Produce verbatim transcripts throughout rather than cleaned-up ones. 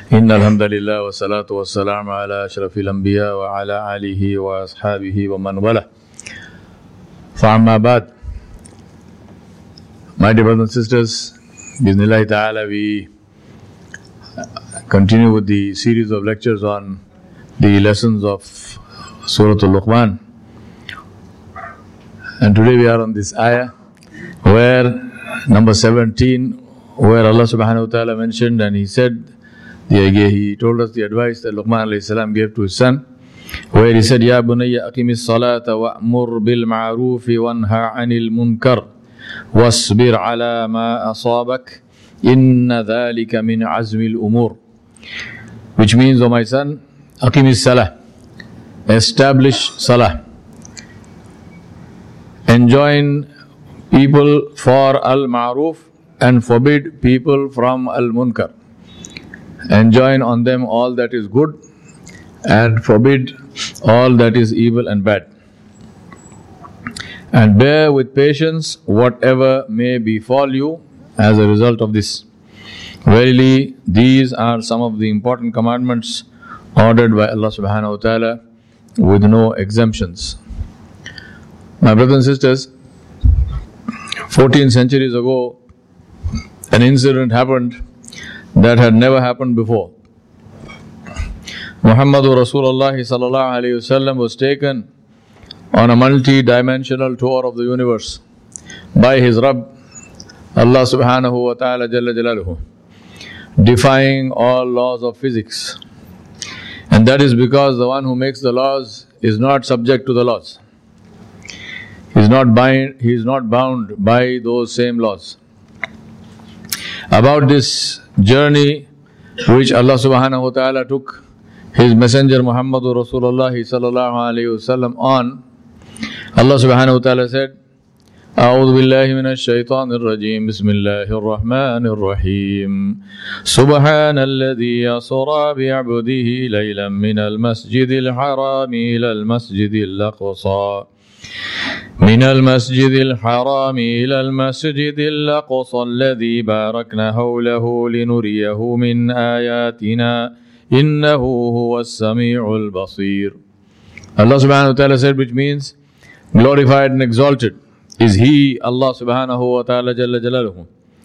إن الحمد لله والصلاة والسلام على أشرف الأنبياء وعلى آله وأصحابه ومن والاه. فأما بعد, my dear brothers and sisters, Bismillah Ta'ala, we continue with the series of lectures on the lessons of Surah Al-Luqman. And today we are on this ayah where number seventeen, where Allah subhanahu wa ta'ala mentioned, and he said, he told us the advice that Luqman alayhi salam gave to his son, where he said, Ya bunayya aqimis salata wa'mur bil ma'rufi wanha 'anil munkar wasbir 'ala ma asabak inna dhalika min azmil umur. Which means, O my son, aqimis salah, establish salah, enjoin people for al-ma'ruf and forbid people from al-munkar. Enjoin on them all that is good and forbid all that is evil and bad. And bear with patience whatever may befall you as a result of this. Verily, these are some of the important commandments ordered by Allah subhanahu wa ta'ala with no exemptions. My brothers and sisters, fourteen centuries ago, an incident happened that had never happened before. Muhammadur Rasulullah sallallahu alayhi wasallam was taken on a multi-dimensional tour of the universe by his Rabb, Allah subhanahu wa ta'ala jalla jalaluhu, defying all laws of physics. And that is because the one who makes the laws is not subject to the laws. He is not bind, he is not bound by those same laws. About this journey which Allah subhanahu wa ta'ala took His Messenger Muhammadur Rasulullah sallallahu alayhi wasallam on, Allah subhanahu wa ta'ala said, أعوذ بالله من الشيطان الرجيم بسم الله الرحمن الرحيم سبحان الذي أسرى بعبده ليلا من المسجد الحرام إلى المسجد الأقصى من المسجد الحرام إلى المسجد الأقصى الذي باركنا حوله لنريه من آياتنا إنه هو السميع البصير. Allah subhanahu wa ta'ala said, which means glorified and exalted is He, Allah subhanahu wa ta'ala jalla jalaluhu,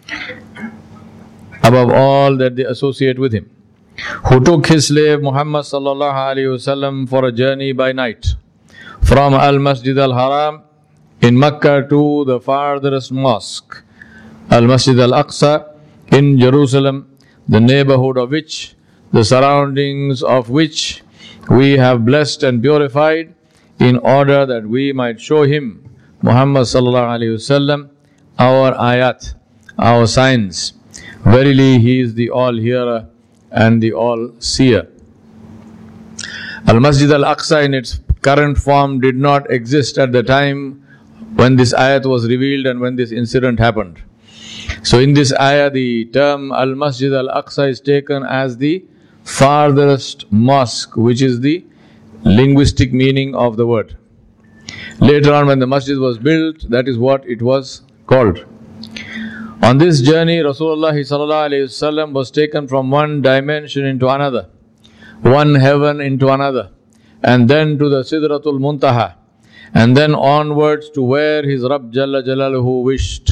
above all that they associate with Him, who took His slave Muhammad sallallahu alayhi wasallam for a journey by night from Al-Masjid Al-Haram in Mecca to the farthest mosque, Al-Masjid Al-Aqsa in Jerusalem, the neighborhood of which, the surroundings of which we have blessed and purified in order that we might show him, Muhammad sallallahu alayhi wasallam, our ayat, our signs. Verily, he is the all-hearer and the all-seer. Al-Masjid Al-Aqsa in its current form did not exist at the time when this ayat was revealed and when this incident happened. So in this ayah, the term Al-Masjid Al-Aqsa is taken as the farthest mosque, which is the linguistic meaning of the word. Later on, when the masjid was built, that is what it was called. On this journey, Rasulullah sallallahu alayhi wasallam was taken from one dimension into another, one heaven into another, and then to the Sidratul Muntaha, and then onwards to where his Rabb Jalla Jalaluhu wished.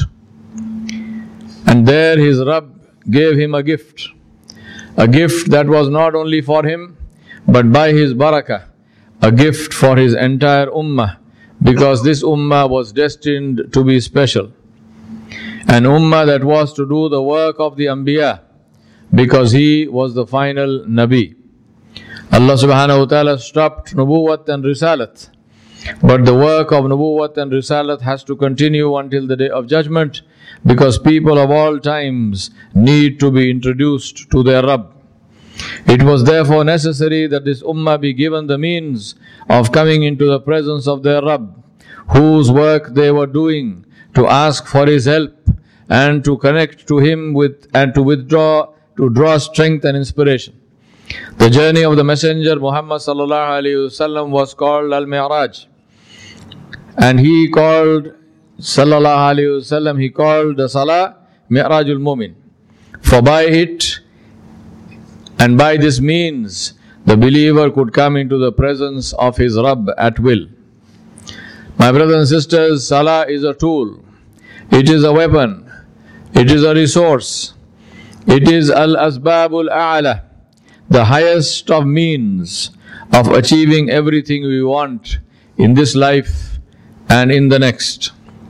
And there his Rabb gave him a gift, a gift that was not only for him, but by his barakah, a gift for his entire ummah, because this ummah was destined to be special. An ummah that was to do the work of the Anbiya, because he was the final Nabi. Allah subhanahu wa ta'ala stopped Nubuwwat and Risalat, but the work of Nubuwwat and Risalat has to continue until the Day of Judgment, because people of all times need to be introduced to their Rabb. It was therefore necessary that this ummah be given the means of coming into the presence of their Rabb, whose work they were doing, to ask for His help and to connect to Him with and to withdraw, to draw strength and inspiration. The journey of the Messenger Muhammad sallallahu alayhi wasallam was called Al-Mi'raj, and he called sallallahu alayhi wasallam, he called the Salah Mi'rajul Mu'min, for by it And by this means, the believer could come into the presence of his Rabb at will. My brothers and sisters, Salah is a tool. It is a weapon. It is a resource. It is al-asbabul a'la, the highest of means of achieving everything we want in this life and in the next.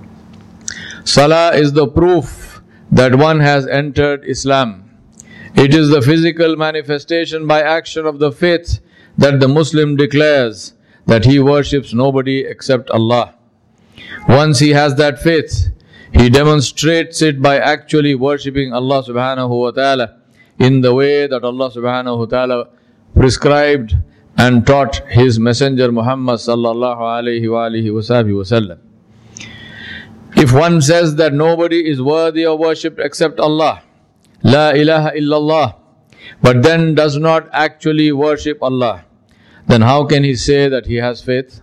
Salah is the proof that one has entered Islam. It is the physical manifestation by action of the faith that the Muslim declares that he worships nobody except Allah. Once he has that faith, he demonstrates it by actually worshipping Allah subhanahu wa ta'ala in the way that Allah subhanahu wa ta'ala prescribed and taught His Messenger Muhammad sallallahu alayhi wa alihi wa sallam. If one says that nobody is worthy of worship except Allah, La ilaha illallah, but then does not actually worship Allah, then how can he say that he has faith?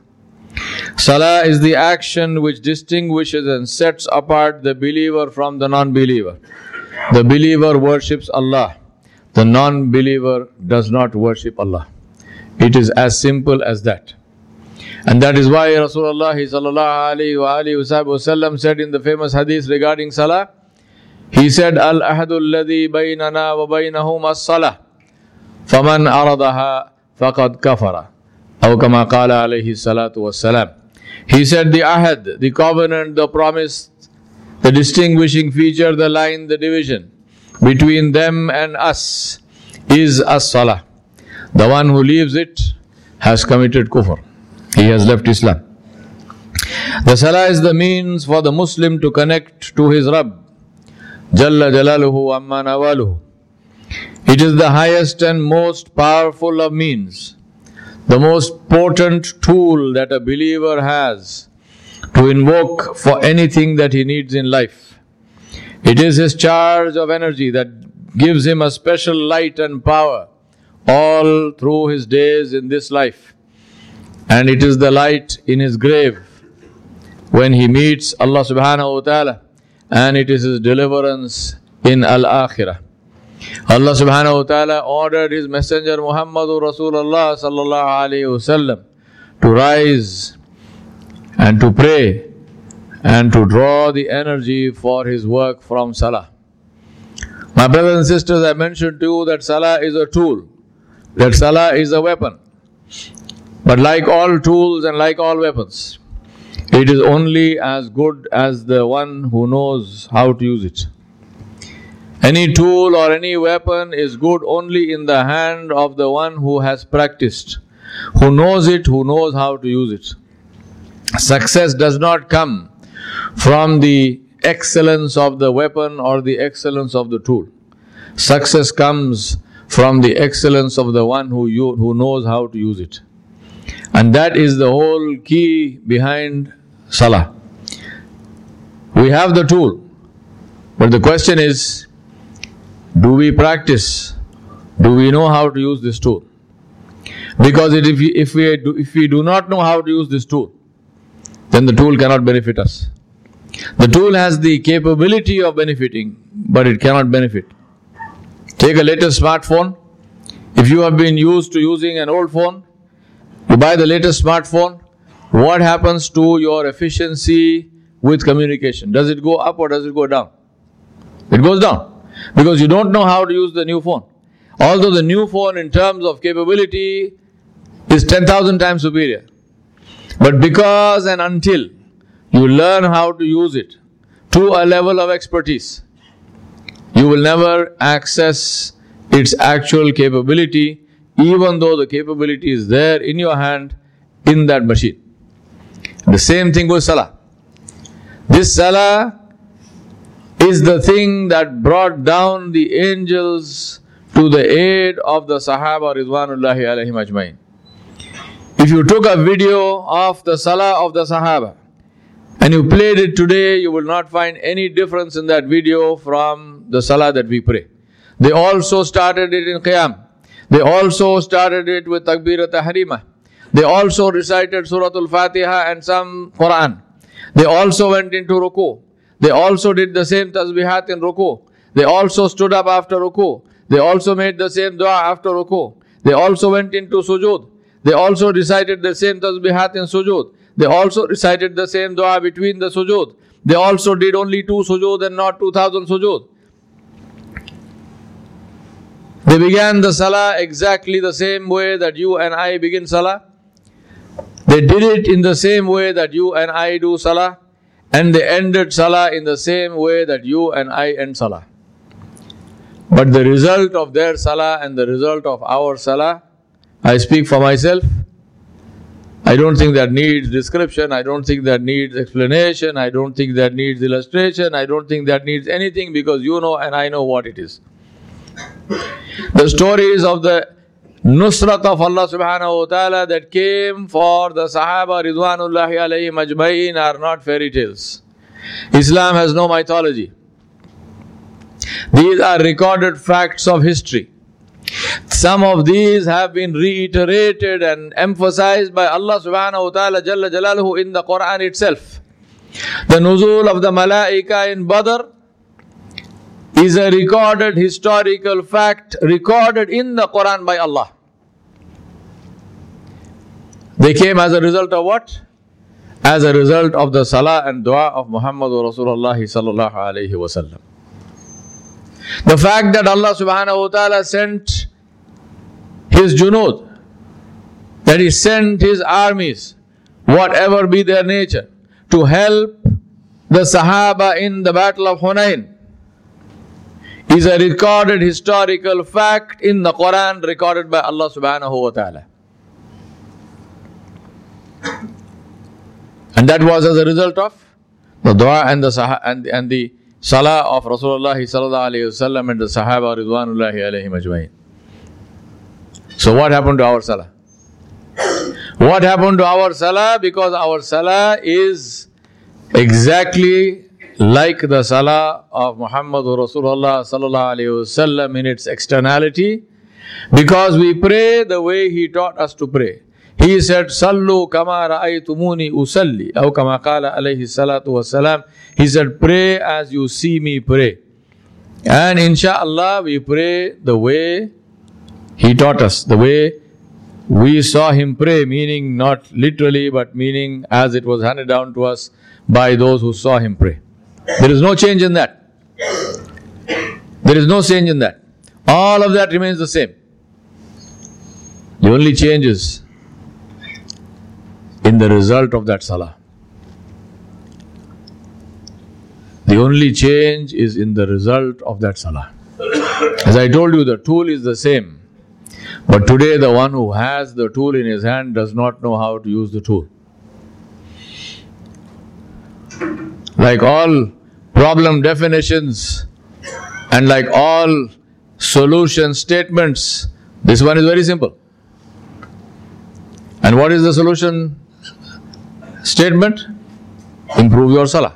Salah is the action which distinguishes and sets apart the believer from the non-believer. The believer worships Allah. The non-believer does not worship Allah. It is as simple as that. And that is why Rasulullah sallallahu alayhi wa alihi wa sallam said in the famous hadith regarding Salah, he said, Al-ahadu alladhi baynana wa baynahum as-salah, faman aradaha faqad kafara. Aw kama qala alayhi salatu wassalam. He said the ahad, the covenant, the promise, the distinguishing feature, the line, the division between them and us is as-salah. The one who leaves it has committed kufr. He has left Islam. The salah is the means for the Muslim to connect to his Rabb, Jalla Jalaluhu Amma Nawaluhu. It is the highest and most powerful of means, the most potent tool that a believer has to invoke for anything that he needs in life. It is his charge of energy that gives him a special light and power all through his days in this life. And it is the light in his grave when he meets Allah subhanahu wa ta'ala, and it is his deliverance in al-akhirah. Allah subhanahu wa ta'ala ordered His Messenger Muhammadur Rasulullah sallallahu alayhi wasallam to rise and to pray and to draw the energy for his work from Salah. My brothers and sisters, I mentioned to you that Salah is a tool, that Salah is a weapon. But like all tools and like all weapons, it is only as good as the one who knows how to use it. Any tool or any weapon is good only in the hand of the one who has practiced, who knows it, who knows how to use it. Success does not come from the excellence of the weapon or the excellence of the tool. Success comes from the excellence of the one who, you, who knows how to use it. And that is the whole key behind Salah. We have the tool, but the question is, do we practice? Do we know how to use this tool? Because it, if, we, if, we do, if we do not know how to use this tool, then the tool cannot benefit us. The tool has the capability of benefiting, but it cannot benefit. Take a latest smartphone. If you have been used to using an old phone, you buy the latest smartphone, what happens to your efficiency with communication? Does it go up or does it go down? It goes down. Because you don't know how to use the new phone. Although the new phone in terms of capability is ten thousand times superior. But because and until you learn how to use it to a level of expertise, you will never access its actual capability, even though the capability is there in your hand in that machine. The same thing with Salah. This Salah is the thing that brought down the angels to the aid of the Sahaba Ridwanullahi alayhim ajmain. If you took a video of the Salah of the Sahaba and you played it today, you will not find any difference in that video from the Salah that we pray. They also started it in Qiyam. They also started it with Takbirat Tahrima. They also recited Suratul Fatiha and some Quran. They also went into Ruku. They also did the same tasbihat in Ruku. They also stood up after Ruku. They also made the same dua after ruku. They also went into sujood. They also recited the same tasbihat in sujood. They also recited the same dua between the sujood. They also did only two sujood and not two thousand sujood. They began the salah exactly the same way that you and I begin salah. They did it in the same way that you and I do salah. And they ended salah in the same way that you and I end salah. But the result of their salah and the result of our salah, I speak for myself, I don't think that needs description, I don't think that needs explanation, I don't think that needs illustration, I don't think that needs anything, because you know and I know what it is. The stories of the Nusrat of Allah subhanahu wa ta'ala that came for the Sahaba Ridwanullahi alayhim ajma'in are not fairy tales. Islam has no mythology. These are recorded facts of history. Some of these have been reiterated and emphasized by Allah subhanahu wa ta'ala Jalla Jalaluhu in the Quran itself. The nuzul of the Malaika in Badr is a recorded historical fact recorded in the Quran by Allah. They came as a result of what? As a result of the salah and dua of Muhammadur Rasulullah sallallahu alayhi wa sallam. The fact that Allah subhanahu wa ta'ala sent His junud, that He sent His armies, whatever be their nature, to help the Sahaba in the battle of Hunain, is a recorded historical fact in the Quran recorded by Allah subhanahu wa ta'ala. And that was as a result of the dua and the, sah- and, and the salah of Rasulullah sallallahu alayhi wa sallam and the Sahaba Ridwanullahi alayhim ajma'in. So what happened to our salah? What happened to our salah? Because our salah is exactly like the salah of Muhammadur Rasulullah sallallahu alayhi wa sallam in its externality, because we pray the way He taught us to pray. He said, Sallu kama ra'aytumuni usalli, aw kama qala alayhi salatu wassalam. He said, pray as you see me pray. And insha'Allah, we pray the way He taught us, the way we saw Him pray, meaning not literally, but meaning as it was handed down to us by those who saw Him pray. There is no change in that. There is no change in that. All of that remains the same. The only change is in the result of that salah. The only change is in the result of that salah. As I told you, the tool is the same. But today the one who has the tool in his hand does not know how to use the tool. Like all problem definitions and like all solution statements, this one is very simple. And what is the solution statement? Improve your salah.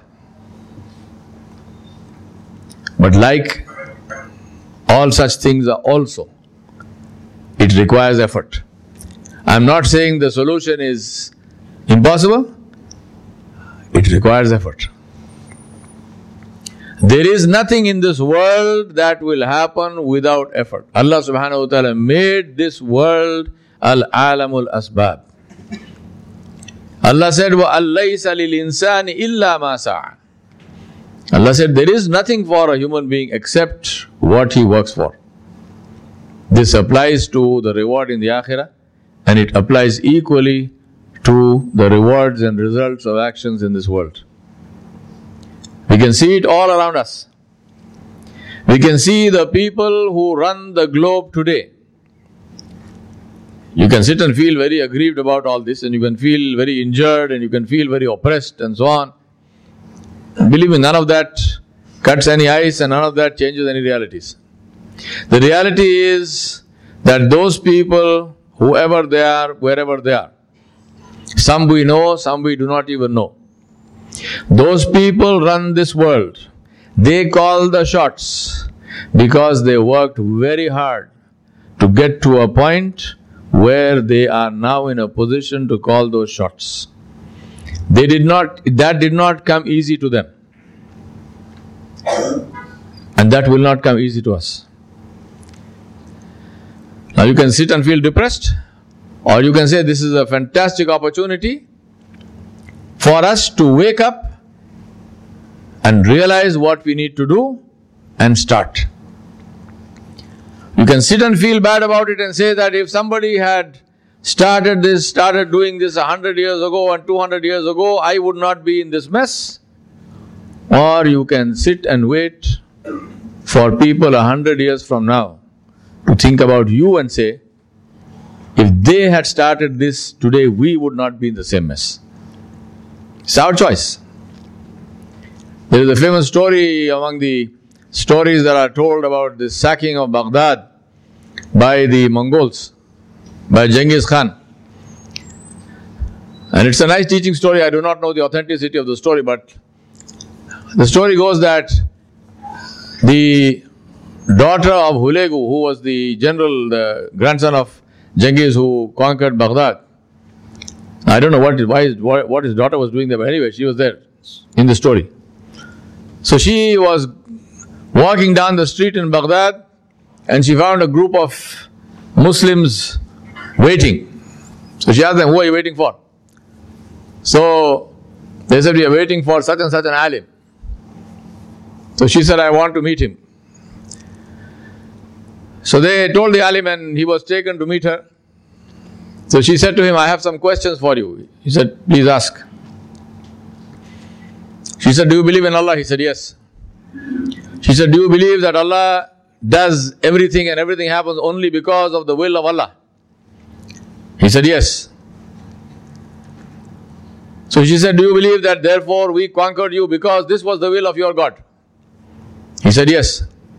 But like all such things are also, it requires effort. I am not saying the solution is impossible. It requires effort. There is nothing in this world that will happen without effort. Allah subhanahu wa ta'ala made this world al-alamul asbab. Allah said, وَأَلَّيْسَ لِلْإِنسَانِ إِلَّا مَا سَعَى. Allah said, there is nothing for a human being except what he works for. This applies to the reward in the akhirah, and it applies equally to the rewards and results of actions in this world. We can see it all around us. We can see the people who run the globe today. You can sit and feel very aggrieved about all this, and you can feel very injured, and you can feel very oppressed and so on. Believe me, none of that cuts any ice, and none of that changes any realities. The reality is that those people, whoever they are, wherever they are, some we know, some we do not even know. Those people run this world. They call the shots because they worked very hard to get to a point where they are now in a position to call those shots. They did not, that did not come easy to them. And that will not come easy to us. Now you can sit and feel depressed, or you can say this is a fantastic opportunity for us to wake up and realize what we need to do and start. You can sit and feel bad about it and say that if somebody had started this, started doing this a hundred years ago and two hundred years ago, I would not be in this mess. Or you can sit and wait for people a hundred years from now to think about you and say, if they had started this today, we would not be in the same mess. It's our choice. There is a famous story among the stories that are told about the sacking of Baghdad by the Mongols, by Genghis Khan. And it's a nice teaching story. I do not know the authenticity of the story, but the story goes that the daughter of Hulegu, who was the general, the grandson of Genghis who conquered Baghdad, I don't know what, why, what his daughter was doing there, but anyway, she was there in the story. So she was walking down the street in Baghdad and she found a group of Muslims waiting. So she asked them, who are you waiting for? So they said, we are waiting for such and such an alim. So she said, I want to meet him. So they told the alim and he was taken to meet her. So she said to him, I have some questions for you. He said, please ask. She said, do you believe in Allah? He said, yes. She said, do you believe that Allah does everything and everything happens only because of the will of Allah? He said, yes. So she said, do you believe that therefore we conquered you because this was the will of your God? He said, yes.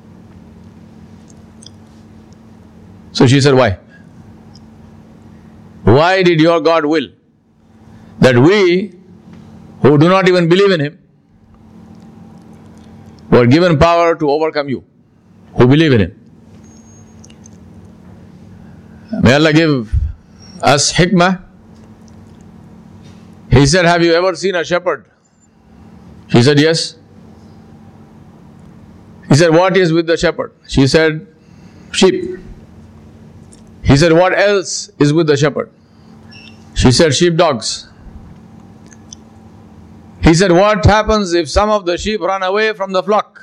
So she said, why? Why did your God will that we, who do not even believe in Him, were given power to overcome you, who believe in Him? May Allah give us hikmah. He said, have you ever seen a shepherd? She said, yes. He said, what is with the shepherd? She said, sheep. He said, what else is with the shepherd? She said, sheepdogs. He said, what happens if some of the sheep run away from the flock?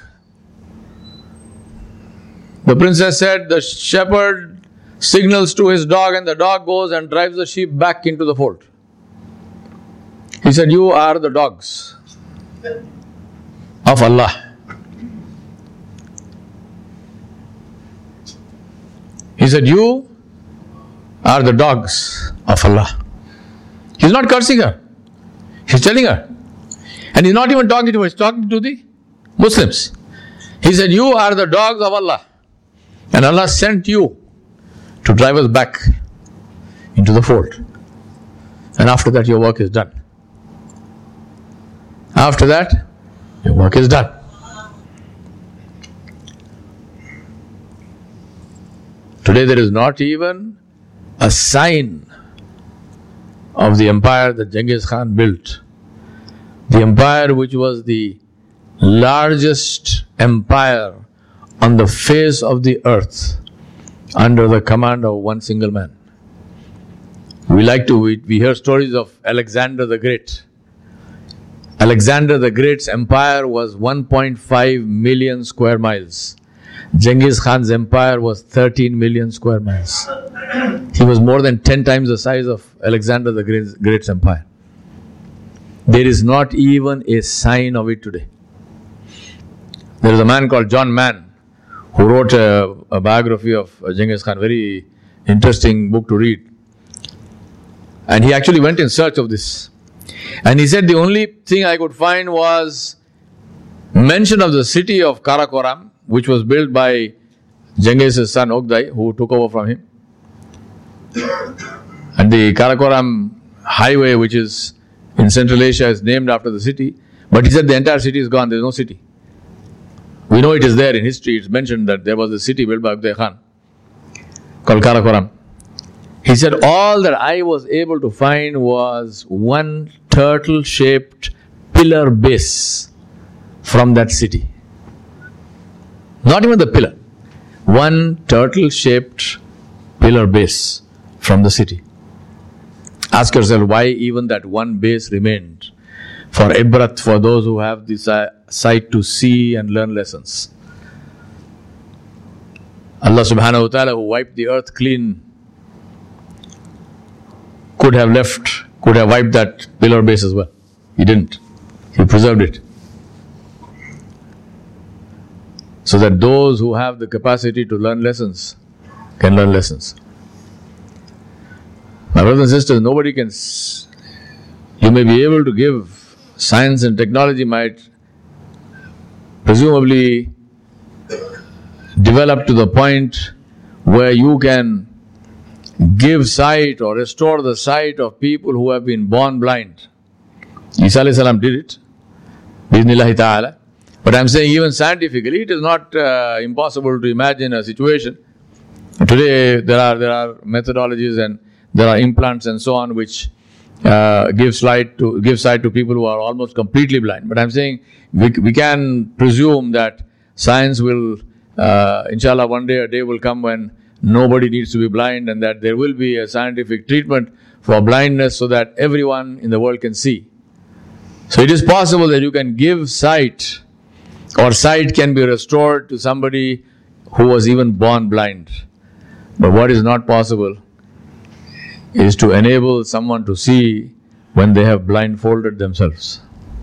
The princess said, the shepherd signals to his dog and the dog goes and drives the sheep back into the fold. He said, you are the dogs of Allah. He said, you are the dogs of Allah. He's not cursing her. He's telling her. And he's not even talking to her, he's talking to the Muslims. He said, you are the dogs of Allah. And Allah sent you to drive us back into the fold. And after that, your work is done. After that, your work is done. Today there is not even a sign of the empire that Genghis Khan built. The empire which was the largest empire on the face of the earth under the command of one single man. We like to, we, we hear stories of Alexander the Great. Alexander the Great's empire was one point five million square miles. Genghis Khan's empire was thirteen million square miles. He was more than ten times the size of Alexander the Great's, Great's empire. There is not even a sign of it today. There is a man called John Mann who wrote a, a biography of Genghis Khan, very interesting book to read. And he actually went in search of this. And he said the only thing I could find was mention of the city of Karakoram, which was built by Genghis' son Ogdai, who took over from him. And the Karakoram highway, which is in Central Asia, is named after the city. But he said the entire city is gone, there is no city. We know it is there in history, it's mentioned that there was a city built by Ogdai Khan called Karakoram. He said all that I was able to find was one turtle-shaped pillar base from that city. Not even the pillar. One turtle-shaped pillar base from the city. Ask yourself why even that one base remained for ibrat, for those who have this sight to see and learn lessons. Allah subhanahu wa ta'ala, who wiped the earth clean, could have left, could have wiped that pillar base as well. He didn't. He preserved it. So that those who have the capacity to learn lessons can learn lessons. My brothers and sisters, nobody can... S- you may be able to give, science and technology might presumably develop to the point where you can give sight or restore the sight of people who have been born blind. Isa alayhi salam did it, Bismillahi ta'ala. But I'm saying even scientifically, it is not uh, impossible to imagine a situation. Today there are there are methodologies and there are implants and so on which uh, give sight to give sight to people who are almost completely blind. But I'm saying we we can presume that science will, uh, inshallah, one day a day will come when nobody needs to be blind, and that there will be a scientific treatment for blindness so that everyone in the world can see. So it is possible that you can give sight, or sight can be restored to somebody who was even born blind. But what is not possible is to enable someone to see when they have blindfolded themselves.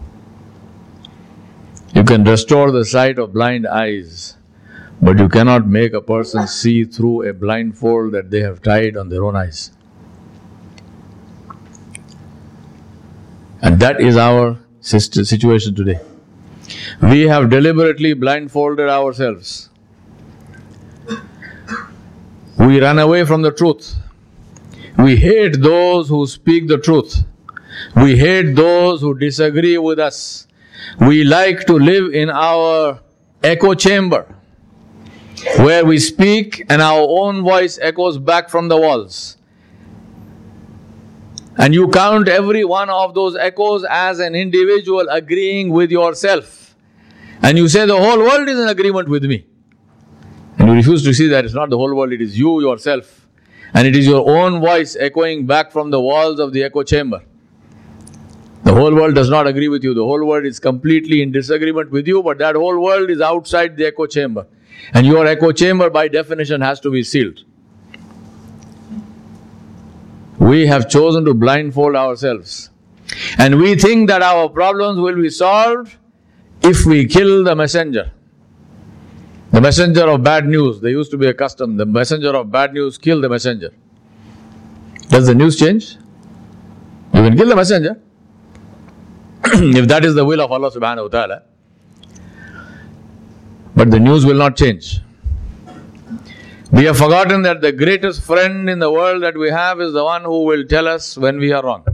You can restore the sight of blind eyes, but you cannot make a person see through a blindfold that they have tied on their own eyes. And that is our situation today. We have deliberately blindfolded ourselves. We run away from the truth. We hate those who speak the truth. We hate those who disagree with us. We like to live in our echo chamber, where we speak and our own voice echoes back from the walls. And you count every one of those echoes as an individual agreeing with yourself. And you say the whole world is in agreement with me. And you refuse to see that it's not the whole world, it is you yourself. And it is your own voice echoing back from the walls of the echo chamber. The whole world does not agree with you. The whole world is completely in disagreement with you, but that whole world is outside the echo chamber. And your echo chamber by definition has to be sealed. We have chosen to blindfold ourselves. And we think that our problems will be solved if we kill the messenger. The messenger of bad news. There used to be a custom. The messenger of bad news, kill the messenger. Does the news change? You can kill the messenger. If that is the will of Allah subhanahu wa ta'ala. But the news will not change. We have forgotten that the greatest friend in the world that we have is the one who will tell us when we are wrong.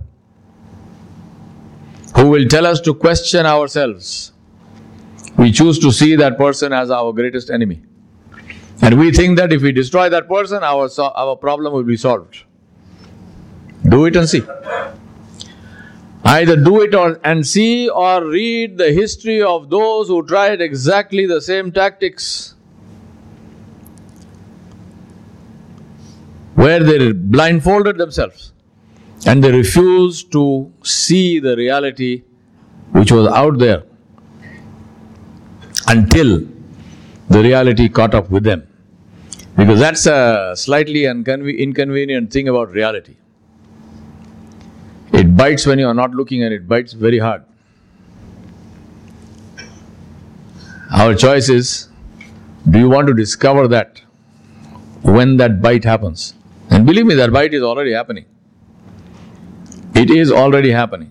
Who will tell us to question ourselves. We choose to see that person as our greatest enemy. And we think that if we destroy that person, our, our problem will be solved. Do it and see. Either do it or, and see, or read the history of those who tried exactly the same tactics, where they blindfolded themselves and they refused to see the reality which was out there until the reality caught up with them. Because that's a slightly inconve- inconvenient thing about reality. It bites when you are not looking, and it bites very hard. Our choice is, do you want to discover that when that bite happens? And believe me, that bite is already happening. It is already happening.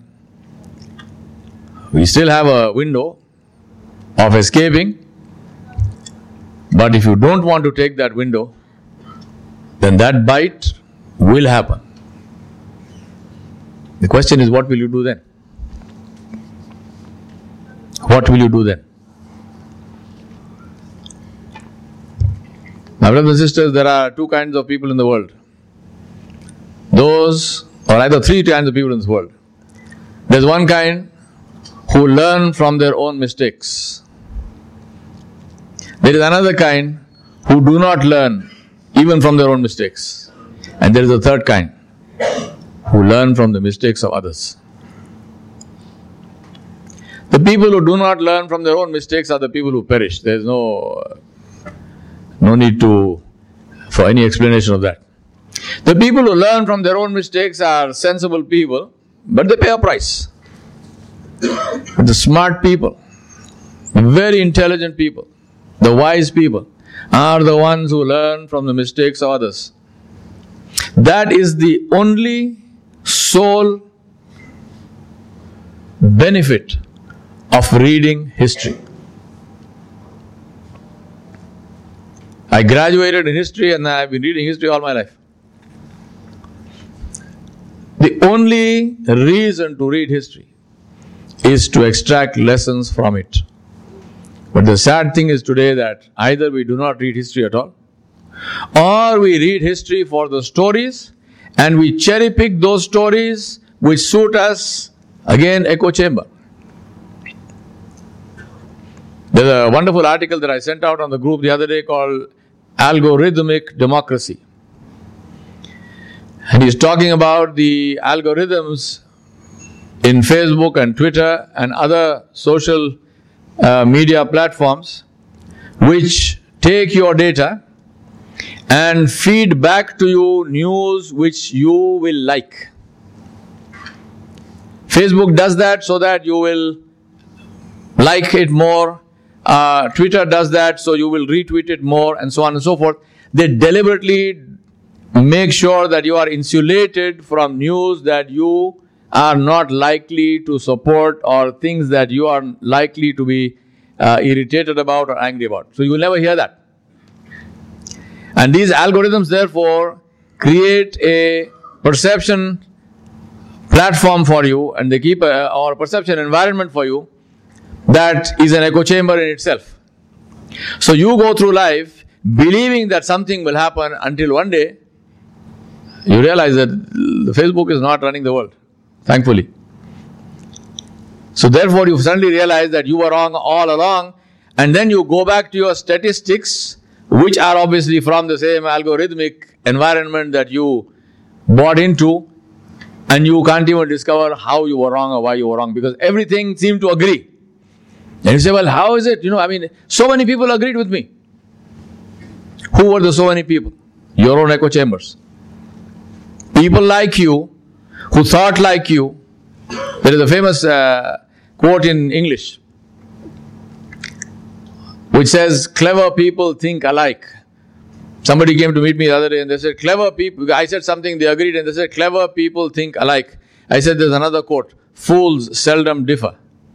We still have a window of escaping, but if you don't want to take that window, then that bite will happen. The question is, what will you do then? What will you do then? My brothers and sisters, there are two kinds of people in the world. Those, or either three kinds of people in this world. There's one kind who learn from their own mistakes. There is another kind who do not learn even from their own mistakes. And there is a third kind, who learn from the mistakes of others. The people who do not learn from their own mistakes are the people who perish. There is no, no need to, for any explanation of that. The people who learn from their own mistakes are sensible people, but they pay a price. The smart people, very intelligent people, the wise people are the ones who learn from the mistakes of others. That is the only sole benefit of reading history. I graduated in history and I have been reading history all my life. The only reason to read history is to extract lessons from it. But the sad thing is today that either we do not read history at all, or we read history for the stories and we cherry pick those stories which suit us, again echo chamber. There's a wonderful article that I sent out on the group the other day called Algorithmic Democracy. And he's talking about the algorithms in Facebook and Twitter and other social uh, media platforms which take your data and feed back to you news which you will like. Facebook does that so that you will like it more. Uh, Twitter does that so you will retweet it more, and so on and so forth. They deliberately make sure that you are insulated from news that you are not likely to support or things that you are likely to be uh, irritated about or angry about. So you will never hear that. And these algorithms therefore create a perception platform for you, and they keep a, or a perception environment for you that is an echo chamber in itself. So you go through life believing that something will happen until one day you realize that the Facebook is not running the world, thankfully. So therefore you suddenly realize that you were wrong all along, and then you go back to your statistics, which are obviously from the same algorithmic environment that you bought into, and you can't even discover how you were wrong or why you were wrong, because everything seemed to agree. And you say, well, how is it? You know, I mean, so many people agreed with me. Who were the so many people? Your own echo chambers. People like you, who thought like you. There is a famous uh, quote in English, which says, clever people think alike. Somebody came to meet me the other day and they said, clever people, I said something, they agreed, and they said, clever people think alike. I said, there's another quote, fools seldom differ.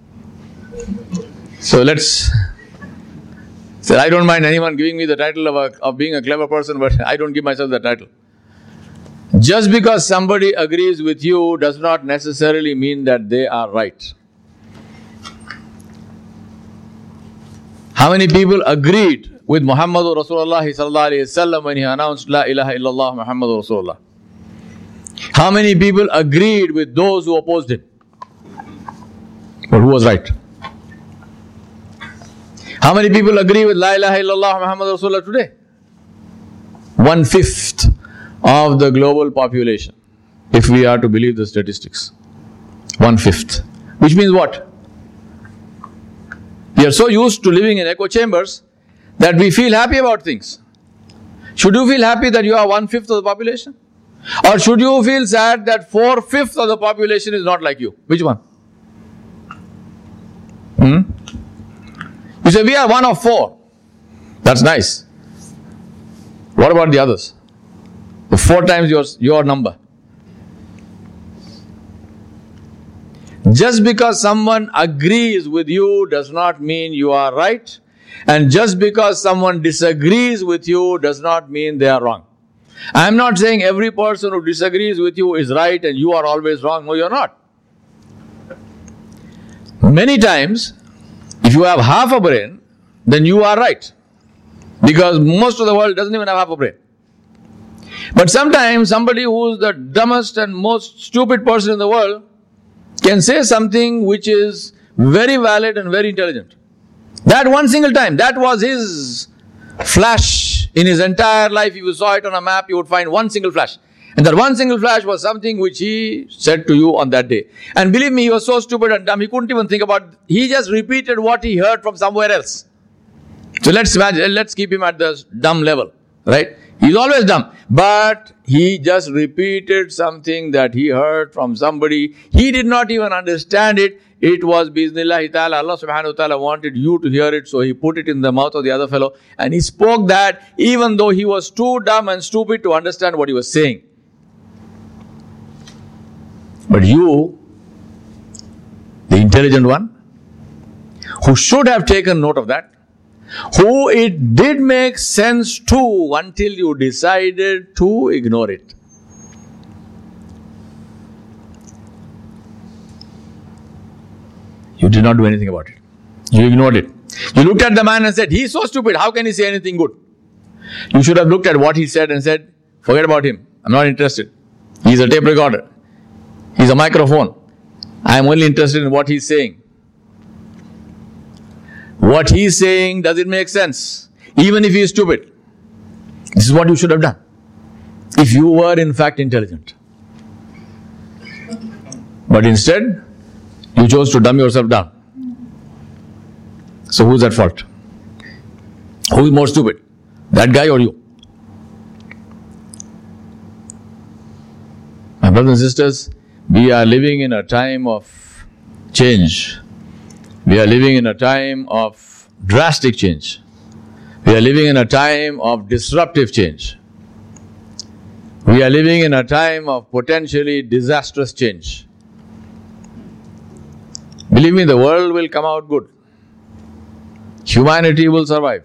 So let's, so I don't mind anyone giving me the title of, a, of being a clever person, but I don't give myself that title. Just because somebody agrees with you does not necessarily mean that they are right. How many people agreed with Muhammadur Rasulullah sallallahu alayhi wasallam when he announced La ilaha illallah Muhammadur Rasulullah? How many people agreed with those who opposed him? But who was right? How many people agree with La ilaha illallah Muhammadur Rasulullah today? One fifth of the global population, if we are to believe the statistics. One fifth. Which means what? We are so used to living in echo chambers that we feel happy about things. Should you feel happy that you are one fifth of the population? Or should you feel sad that four fifths of the population is not like you? Which one? Hmm? You say, we are one of four. That's nice. What about the others? The four times your, your number. Just because someone agrees with you does not mean you are right. And just because someone disagrees with you does not mean they are wrong. I am not saying every person who disagrees with you is right and you are always wrong. No, you are not. Many times, if you have half a brain, then you are right. Because most of the world doesn't even have half a brain. But sometimes somebody who is the dumbest and most stupid person in the world can say something which is very valid and very intelligent. That one single time, that was his flash In his entire life, if you saw it on a map, you would find one single flash. And that one single flash was something which he said to you on that day. And believe me, he was so stupid and dumb, he couldn't even think about it. He just repeated what he heard from somewhere else. So let's imagine, let's keep him at the dumb level, right? He's always dumb. But he just repeated something that he heard from somebody. He did not even understand it. It was Bi'iznillahi ta'ala. Allah subhanahu wa ta'ala wanted you to hear it, so he put it in the mouth of the other fellow. And he spoke that even though he was too dumb and stupid to understand what he was saying. But you, the intelligent one, who should have taken note of that, who it did make sense to until you decided to ignore it. You did not do anything about it. You ignored it. You looked at the man and said, he's so stupid, how can he say anything good? You should have looked at what he said and said, forget about him, I'm not interested. He's a tape recorder. He's a microphone. I am only interested in what he's saying. What he's saying, does it make sense? Even if he is stupid. This is what you should have done. If you were in fact intelligent. But instead, you chose to dumb yourself down. So who's at fault? Who is more stupid? That guy or you? My brothers and sisters, we are living in a time of change. We are living in a time of drastic change. We are living in a time of disruptive change. We are living in a time of potentially disastrous change. Believe me, the world will come out good. Humanity will survive.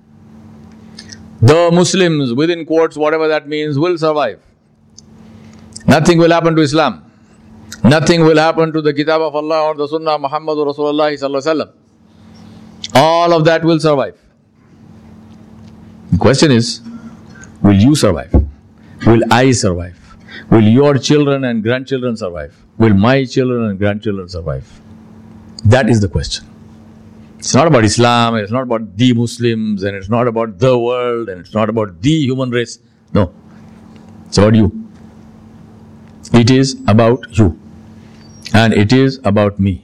The Muslims, within quotes, whatever that means, will survive. Nothing will happen to Islam. Nothing will happen to the Kitab of Allah or the Sunnah of Muhammadur Rasulullah sallallahu alaihi wasallam. All of that will survive. The question is, will you survive? Will I survive? Will your children and grandchildren survive? Will my children and grandchildren survive? That is the question. It's not about Islam, it's not about the Muslims, and it's not about the world, and it's not about the human race. No. It's about you. It is about you. And it is about me.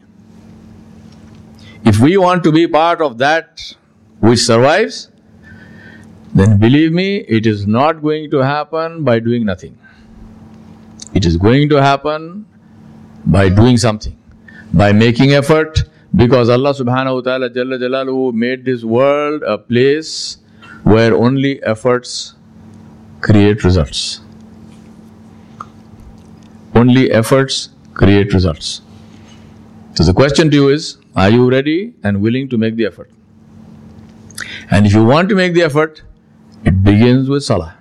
If we want to be part of that which survives, then believe me, it is not going to happen by doing nothing. It is going to happen by doing something, by making effort, because Allah subhanahu wa ta'ala Jalla Jalaluhu made this world a place where only efforts create results. Only efforts create results. So the question to you is, are you ready and willing to make the effort? And if you want to make the effort, it begins with Salah.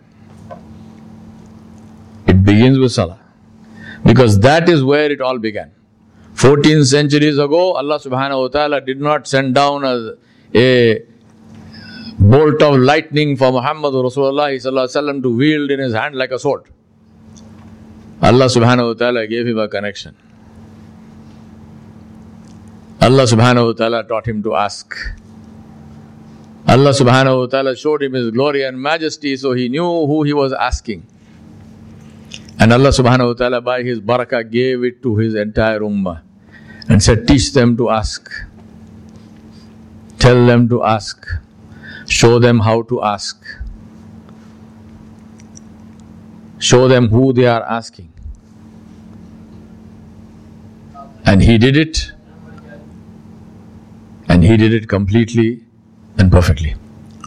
It begins with Salah. Because that is where it all began. fourteen centuries ago, Allah subhanahu wa ta'ala did not send down a, a bolt of lightning for Muhammad Rasulullah sallallahu alaihi wasallam to wield in his hand like a sword. Allah subhanahu wa ta'ala gave him a connection. Allah subhanahu wa ta'ala taught him to ask. Allah subhanahu wa ta'ala showed him His glory and majesty, so he knew who he was asking. And Allah subhanahu wa ta'ala by His barakah gave it to His entire ummah and said, teach them to ask. Tell them to ask. Show them how to ask. Show them who they are asking. And He did it. And He did it completely and perfectly.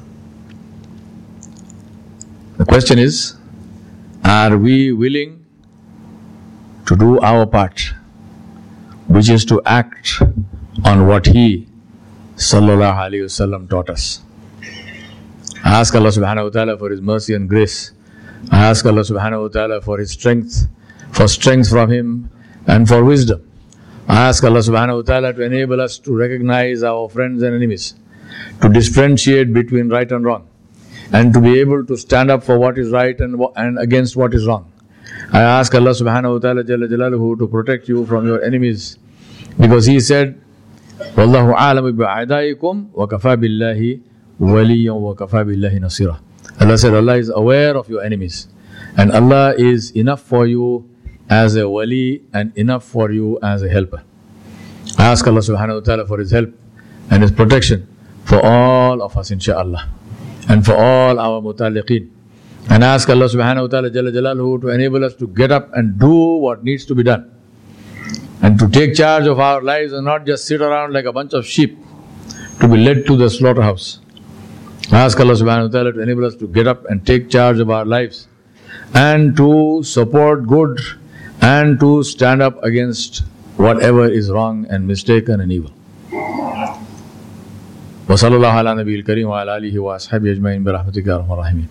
The question is, are we willing to do our part, which is to act on what He sallallahu alaihi wasallam taught us? I ask Allah subhanahu wa ta'ala for His mercy and grace. I ask Allah subhanahu wa ta'ala for His strength, for strength from Him and for wisdom. I ask Allah subhanahu wa ta'ala to enable us to recognize our friends and enemies, to differentiate between right and wrong, and to be able to stand up for what is right and, and against what is wrong. I ask Allah subhanahu wa ta'ala Jalla Jalaluhu to protect you from your enemies, because He said, Wallahu a'lamu bi'a'daikum wa kafa billahi waliyan wa kafa billahi nasira. Allah said, Allah is aware of your enemies. And Allah is enough for you as a wali and enough for you as a helper. I ask Allah subhanahu wa ta'ala for His help and His protection for all of us, insha'Allah, and for all our mutaliqeen. And ask Allah subhanahu wa ta'ala Jalla Jalaluhu to enable us to get up and do what needs to be done. And to take charge of our lives and not just sit around like a bunch of sheep to be led to the slaughterhouse. I ask Allah subhanahu wa ta'ala to enable us to get up and take charge of our lives and to support good and to stand up against whatever is wrong and mistaken and evil. وصلى الله على نبي الكريم وعلى آله وأصحابه أجمعين برحمتك يا أرحم الراحمين.